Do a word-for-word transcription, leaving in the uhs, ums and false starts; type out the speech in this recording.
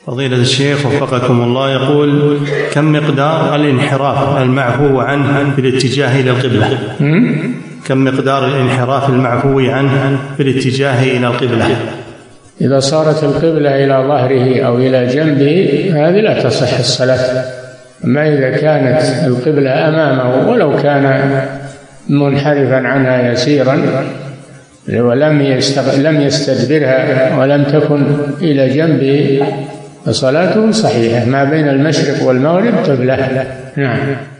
فضيلة الشيخ وفقكم الله، يقول: كم مقدار الانحراف المعفو عنه في الاتجاه إلى القبلة؟ كم مقدار الانحراف المعفو عنه في الاتجاه إلى القبلة؟ إذا صارت القبلة إلى ظهره أو إلى جنبه هذه لا تصح الصلاة. أما إذا كانت القبلة أمامه ولو كان منحرفا عنها يسيرا ولم لم يستدبرها ولم تكن إلى جنبه فصلاته صحيحة. ما بين المشرق والمغرب قبلة. نعم.